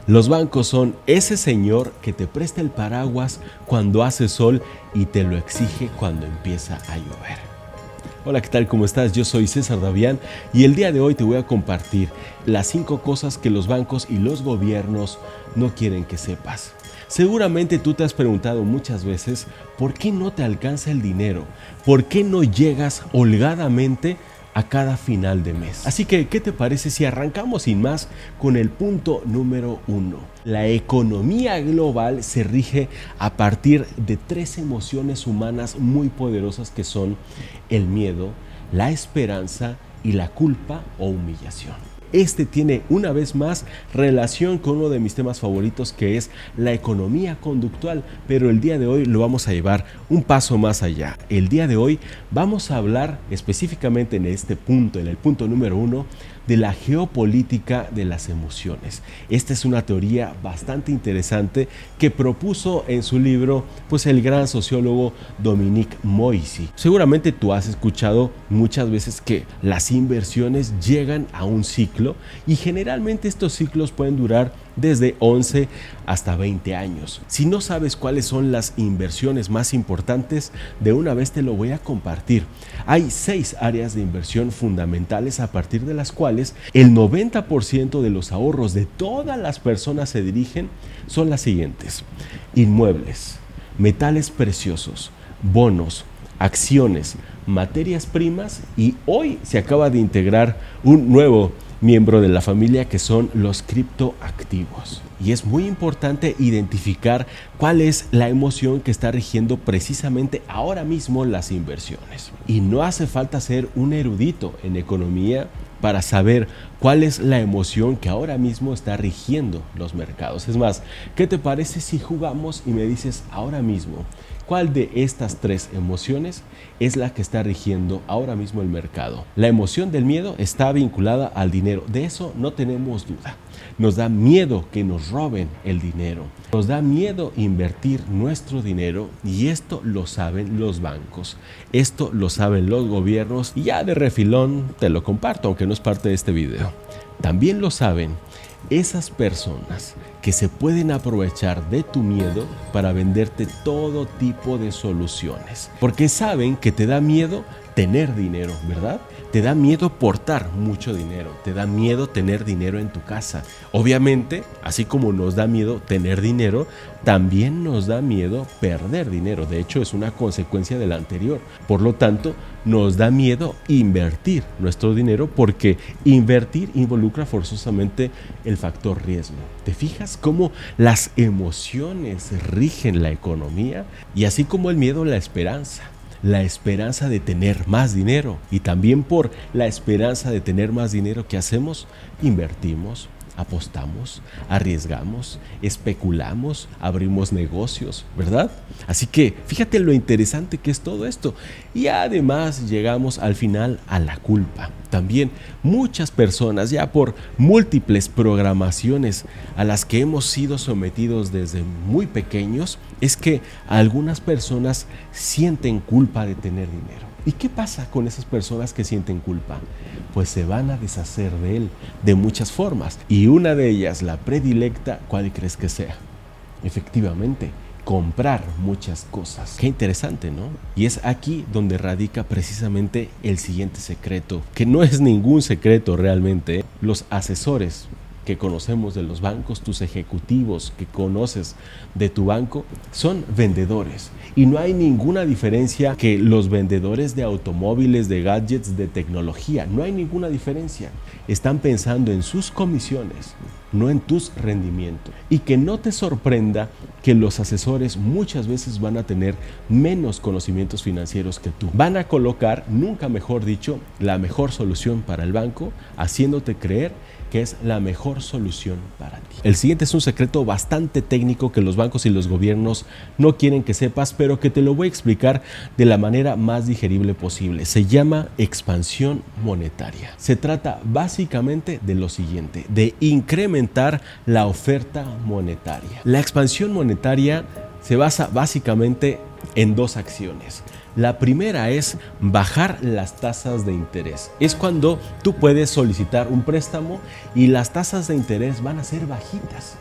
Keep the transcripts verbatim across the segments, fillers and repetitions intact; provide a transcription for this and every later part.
Los bancos son ese señor que te presta el paraguas cuando hace sol y te lo exige cuando empieza a llover. Hola, ¿qué tal? ¿Cómo estás? Yo soy César Davián y el día de hoy te voy a compartir las cinco cosas que los bancos y los gobiernos no quieren que sepas. Seguramente tú te has preguntado muchas veces ¿por qué no te alcanza el dinero? ¿Por qué no llegas holgadamente a cada final de mes? Así que, ¿qué te parece si arrancamos sin más con el punto número uno? La economía global se rige a partir de tres emociones humanas muy poderosas que son el miedo, la esperanza y la culpa o humillación. Este tiene una vez más relación con uno de mis temas favoritos, que es la economía conductual, pero el día de hoy lo vamos a llevar un paso más allá. El día de hoy vamos a hablar específicamente en este punto, en el punto número uno, de la geopolítica de las emociones. Esta es una teoría bastante interesante que propuso en su libro pues el gran sociólogo Dominique Moïsi. Seguramente tú has escuchado muchas veces que las inversiones llegan a un ciclo y generalmente estos ciclos pueden durar desde once hasta veinte años. Si no sabes cuáles son las inversiones más importantes, de una vez te lo voy a compartir. Hay seis áreas de inversión fundamentales a partir de las cuales el noventa por ciento de los ahorros de todas las personas se dirigen. Son las siguientes: inmuebles, metales preciosos, bonos, acciones, materias primas, y hoy se acaba de integrar un nuevo miembro de la familia que son los criptoactivos. Y es muy importante identificar cuál es la emoción que está rigiendo precisamente ahora mismo las inversiones. Y no hace falta ser un erudito en economía para saber cuál es la emoción que ahora mismo está rigiendo los mercados. Es más, ¿qué te parece si jugamos y me dices ahora mismo cuál de estas tres emociones es la que está rigiendo ahora mismo el mercado? La emoción del miedo está vinculada al dinero, de eso no tenemos duda. Nos da miedo que nos roben el dinero, nos da miedo invertir nuestro dinero, y esto lo saben los bancos, esto lo saben los gobiernos, y ya de refilón te lo comparto, aunque no es parte de este video. También lo saben esas personas que se pueden aprovechar de tu miedo para venderte todo tipo de soluciones, porque saben que te da miedo tener dinero, ¿verdad? Te da miedo portar mucho dinero, te da miedo tener dinero en tu casa. Obviamente, así como nos da miedo tener dinero, también nos da miedo perder dinero. De hecho, es una consecuencia de la anterior. Por lo tanto, nos da miedo invertir nuestro dinero, porque invertir involucra forzosamente el factor riesgo. ¿Te fijas cómo las emociones rigen la economía? Y así como el miedo, la esperanza. La esperanza de tener más dinero, y también por la esperanza de tener más dinero, ¿qué hacemos? Invertimos, apostamos, arriesgamos, especulamos, abrimos negocios, ¿verdad? Así que fíjate lo interesante que es todo esto. Y además llegamos al final a la culpa. También muchas personas, ya por múltiples programaciones a las que hemos sido sometidos desde muy pequeños, es que algunas personas sienten culpa de tener dinero. ¿Y qué pasa con esas personas que sienten culpa? Pues se van a deshacer de él de muchas formas, y una de ellas, la predilecta, ¿cuál crees que sea? Efectivamente, comprar muchas cosas. Qué interesante, ¿no? Y es aquí donde radica precisamente el siguiente secreto, que no es ningún secreto realmente. Los asesores que conocemos de los bancos, tus ejecutivos que conoces de tu banco, son vendedores, y no hay ninguna diferencia que los vendedores de automóviles, de gadgets, de tecnología. No hay ninguna diferencia. Están pensando en sus comisiones, no en tus rendimientos. Y que no te sorprenda que los asesores muchas veces van a tener menos conocimientos financieros que tú. Van a colocar, nunca mejor dicho, la mejor solución para el banco, haciéndote creer que es la mejor solución para ti. El siguiente es un secreto bastante técnico que los bancos y los gobiernos no quieren que sepas, pero que te lo voy a explicar de la manera más digerible posible. Se llama expansión monetaria. Se trata básicamente de lo siguiente: de incrementar la oferta monetaria. La expansión monetaria se basa básicamente en dos acciones. La primera es bajar las tasas de interés. Es cuando tú puedes solicitar un préstamo y las tasas de interés van a ser bajitas.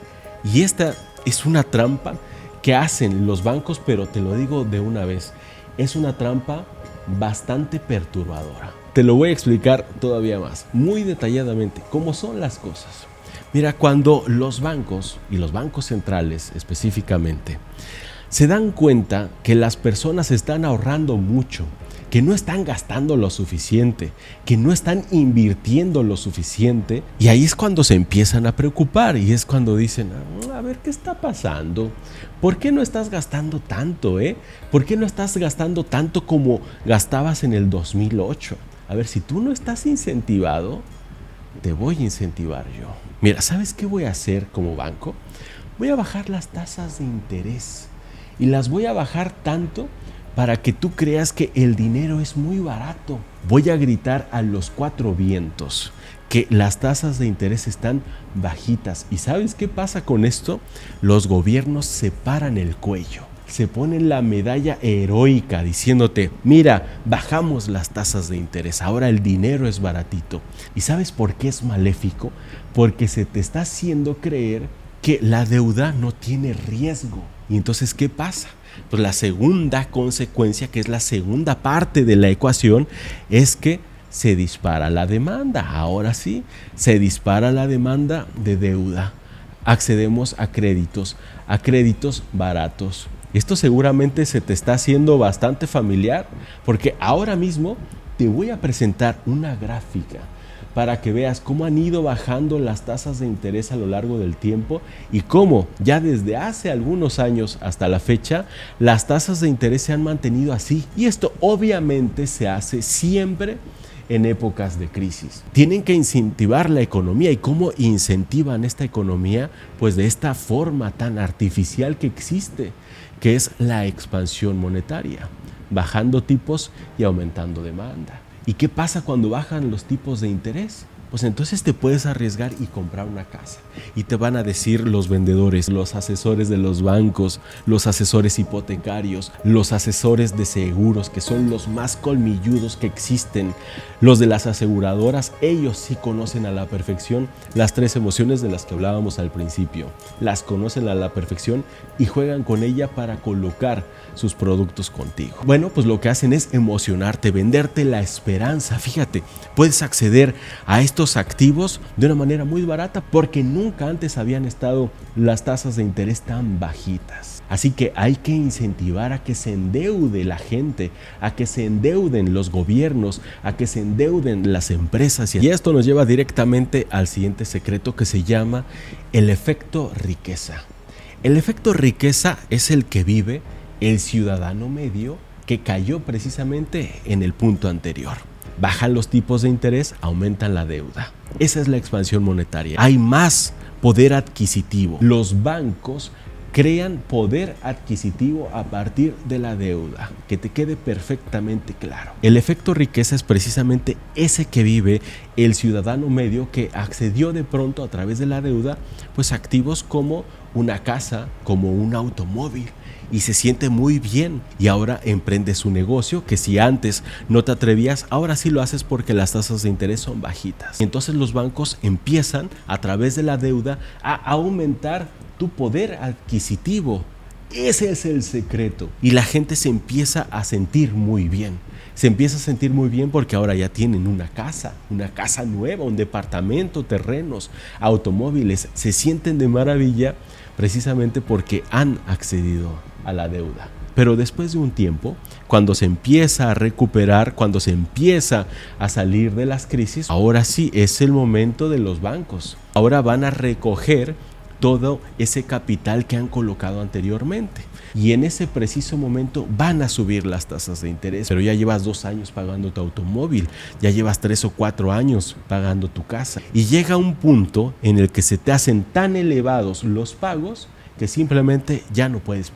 Y esta es una trampa que hacen los bancos, pero te lo digo de una vez, es una trampa bastante perturbadora. Te lo voy a explicar todavía más, muy detalladamente, cómo son las cosas. Mira, cuando los bancos, y los bancos centrales específicamente, se dan cuenta que las personas están ahorrando mucho, que no están gastando lo suficiente, que no están invirtiendo lo suficiente, y ahí es cuando se empiezan a preocupar y es cuando dicen, a ver, ¿qué está pasando? ¿Por qué no estás gastando tanto, eh? ¿Por qué no estás gastando tanto como gastabas en el dos mil ocho? A ver, si tú no estás incentivado, te voy a incentivar yo. Mira, ¿sabes qué voy a hacer como banco? Voy a bajar las tasas de interés y las voy a bajar tanto para que tú creas que el dinero es muy barato. Voy a gritar a los cuatro vientos que las tasas de interés están bajitas. ¿Y sabes qué pasa con esto? Los gobiernos se paran el cuello, se ponen la medalla heroica diciéndote, mira, bajamos las tasas de interés, ahora el dinero es baratito. ¿Y sabes por qué es maléfico? Porque se te está haciendo creer que la deuda no tiene riesgo. ¿Y entonces qué pasa? Pues la segunda consecuencia, que es la segunda parte de la ecuación, es que se dispara la demanda. Ahora sí, se dispara la demanda de deuda. Accedemos a créditos, a créditos baratos. Esto seguramente se te está haciendo bastante familiar, porque ahora mismo te voy a presentar una gráfica para que veas cómo han ido bajando las tasas de interés a lo largo del tiempo y cómo ya desde hace algunos años hasta la fecha las tasas de interés se han mantenido así. Y esto obviamente se hace siempre en épocas de crisis. Tienen que incentivar la economía. ¿Y cómo incentivan esta economía? Pues de esta forma tan artificial que existe, que es la expansión monetaria, bajando tipos y aumentando demanda. ¿Y qué pasa cuando bajan los tipos de interés? Pues entonces te puedes arriesgar y comprar una casa. Y te van a decir los vendedores, los asesores de los bancos, los asesores hipotecarios, los asesores de seguros, que son los más colmilludos que existen, los de las aseguradoras, ellos sí conocen a la perfección las tres emociones de las que hablábamos al principio. Las conocen a la perfección y juegan con ella para colocar sus productos contigo. Bueno, pues lo que hacen es emocionarte, venderte la esperanza. Fíjate, puedes acceder a estos activos de una manera muy barata porque nunca antes habían estado las tasas de interés tan bajitas. Así que hay que incentivar a que se endeude la gente, a que se endeuden los gobiernos, a que se endeuden las empresas. Y esto nos lleva directamente al siguiente secreto, que se llama el efecto riqueza. El efecto riqueza es el que vive el ciudadano medio que cayó precisamente en el punto anterior. Bajan los tipos de interés, aumentan la deuda. Esa es la expansión monetaria. Hay más poder adquisitivo. Los bancos crean poder adquisitivo a partir de la deuda. Que te quede perfectamente claro. El efecto riqueza es precisamente ese que vive el ciudadano medio que accedió de pronto a través de la deuda, pues activos como una casa, como un automóvil, y se siente muy bien y ahora emprende su negocio que si antes no te atrevías, ahora sí lo haces porque las tasas de interés son bajitas. Entonces los bancos empiezan a través de la deuda a aumentar tu poder adquisitivo. Ese es el secreto. Y la gente se empieza a sentir muy bien. Se empieza a sentir muy bien porque ahora ya tienen una casa, una casa nueva, un departamento, terrenos, automóviles. Se sienten de maravilla precisamente porque han accedido a la deuda. Pero después de un tiempo, cuando se empieza a recuperar, cuando se empieza a salir de las crisis, ahora sí es el momento de los bancos. Ahora van a recoger todo ese capital que han colocado anteriormente. Y en ese preciso momento van a subir las tasas de interés. Pero ya llevas dos años pagando tu automóvil, ya llevas tres o cuatro años pagando tu casa. Y llega un punto en el que se te hacen tan elevados los pagos que simplemente ya no puedes pagar.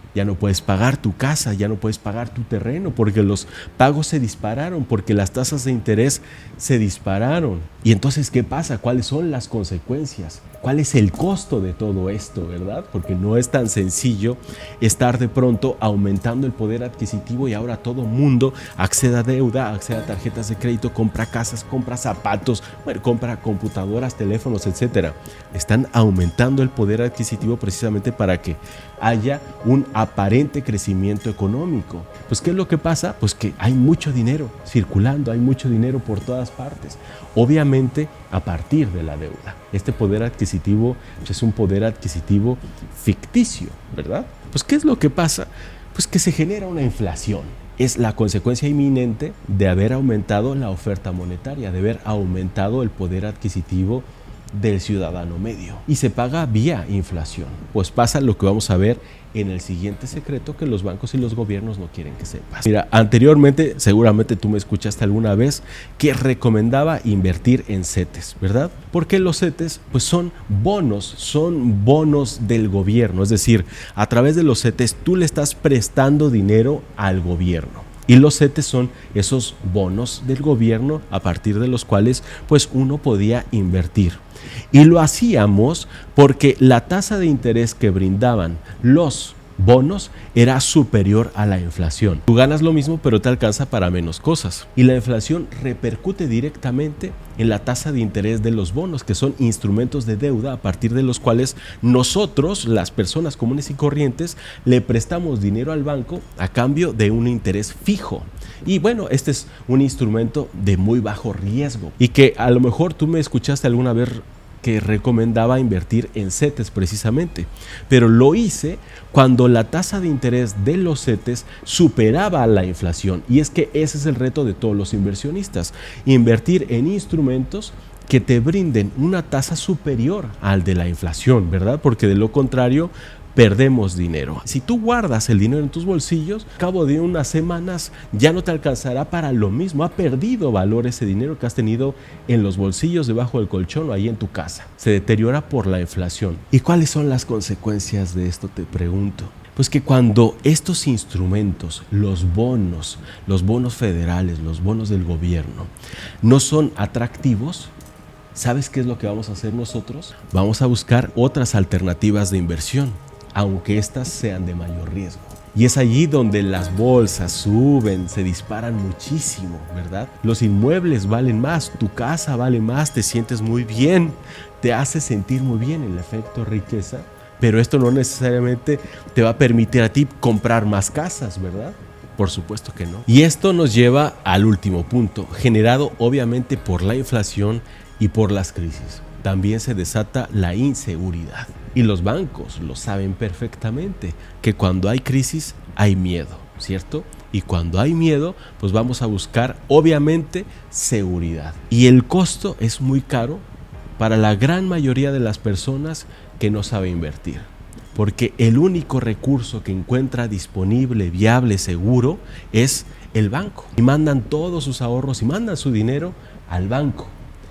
Ya no puedes pagar tu casa, ya no puedes pagar tu terreno porque los pagos se dispararon, porque las tasas de interés se dispararon. Y entonces, ¿qué pasa? ¿Cuáles son las consecuencias? ¿Cuál es el costo de todo esto, verdad? Porque no es tan sencillo estar de pronto aumentando el poder adquisitivo y ahora todo mundo accede a deuda, accede a tarjetas de crédito, compra casas, compra zapatos, bueno, compra computadoras, teléfonos, etcétera. Están aumentando el poder adquisitivo precisamente para que haya un aparente crecimiento económico. Pues, ¿qué es lo que pasa? Pues que hay mucho dinero circulando, hay mucho dinero por todas partes. Obviamente, a partir de la deuda. Este poder adquisitivo pues, es un poder adquisitivo ficticio, ¿verdad? Pues, ¿qué es lo que pasa? Pues que se genera una inflación. Es la consecuencia inminente de haber aumentado la oferta monetaria, de haber aumentado el poder adquisitivo del ciudadano medio. Y se paga vía inflación. Pues pasa lo que vamos a ver en el siguiente secreto que los bancos y los gobiernos no quieren que sepas. Mira, anteriormente seguramente tú me escuchaste alguna vez que recomendaba invertir en CETES, ¿verdad? Porque los CETES pues son bonos, son bonos del gobierno. Es decir, a través de los CETES tú le estás prestando dinero al gobierno. Y los CETES son esos bonos del gobierno a partir de los cuales pues uno podía invertir. Y lo hacíamos porque la tasa de interés que brindaban los bonos era superior a la inflación. Tú ganas lo mismo, pero te alcanza para menos cosas. Y la inflación repercute directamente en la tasa de interés de los bonos, que son instrumentos de deuda a partir de los cuales nosotros, las personas comunes y corrientes, le prestamos dinero al banco a cambio de un interés fijo. Y bueno, este es un instrumento de muy bajo riesgo y que a lo mejor tú me escuchaste alguna vez que recomendaba invertir en CETES precisamente, pero lo hice cuando la tasa de interés de los CETES superaba la inflación. Y es que ese es el reto de todos los inversionistas, invertir en instrumentos que te brinden una tasa superior al de la inflación, ¿verdad? Porque de lo contrario perdemos dinero. Si tú guardas el dinero en tus bolsillos, al cabo de unas semanas ya no te alcanzará para lo mismo. Ha perdido valor ese dinero que has tenido en los bolsillos, debajo del colchón o ahí en tu casa. Se deteriora por la inflación. ¿Y cuáles son las consecuencias de esto? Te pregunto. Pues que cuando estos instrumentos, los bonos, los bonos federales, los bonos del gobierno, no son atractivos, ¿sabes qué es lo que vamos a hacer nosotros? Vamos a buscar otras alternativas de inversión, aunque éstas sean de mayor riesgo. Y es allí donde las bolsas suben, se disparan muchísimo, ¿verdad? Los inmuebles valen más, tu casa vale más, te sientes muy bien, te hace sentir muy bien el efecto riqueza, pero esto no necesariamente te va a permitir a ti comprar más casas, ¿verdad? Por supuesto que no. Y esto nos lleva al último punto, generado obviamente por la inflación y por las crisis. También se desata la inseguridad. Y los bancos lo saben perfectamente, que cuando hay crisis hay miedo, ¿cierto? Y cuando hay miedo, pues vamos a buscar obviamente seguridad. Y el costo es muy caro para la gran mayoría de las personas que no saben invertir. Porque el único recurso que encuentra disponible, viable, seguro, es el banco. Y mandan todos sus ahorros y mandan su dinero al banco.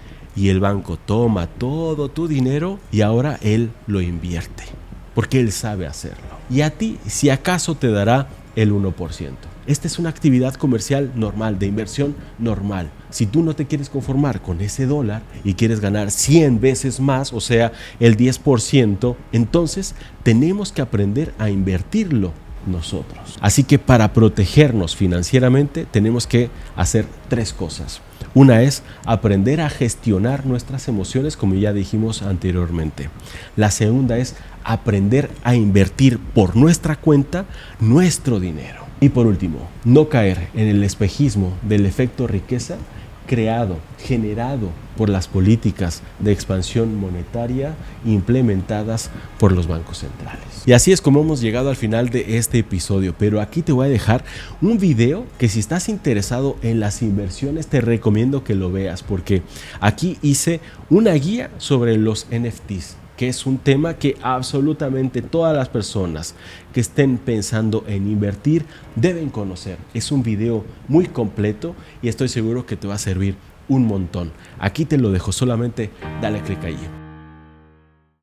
Y el banco toma todo tu dinero y ahora él lo invierte, porque él sabe hacerlo. Y a ti, si acaso, te dará el uno por ciento. Esta es una actividad comercial normal, de inversión normal. Si tú no te quieres conformar con ese dólar y quieres ganar cien veces más, o sea, el diez por ciento, entonces tenemos que aprender a invertirlo nosotros. Así que para protegernos financieramente tenemos que hacer tres cosas. Una es aprender a gestionar nuestras emociones, como ya dijimos anteriormente. La segunda es aprender a invertir por nuestra cuenta nuestro dinero. Y por último, no caer en el espejismo del efecto riqueza creado, generado por las políticas de expansión monetaria implementadas por los bancos centrales. Y así es como hemos llegado al final de este episodio, pero aquí te voy a dejar un video que si estás interesado en las inversiones te recomiendo que lo veas, porque aquí hice una guía sobre los N F Ts, que es un tema que absolutamente todas las personas que estén pensando en invertir deben conocer. Es un video muy completo y estoy seguro que te va a servir un montón. Aquí te lo dejo, solamente dale clic allí.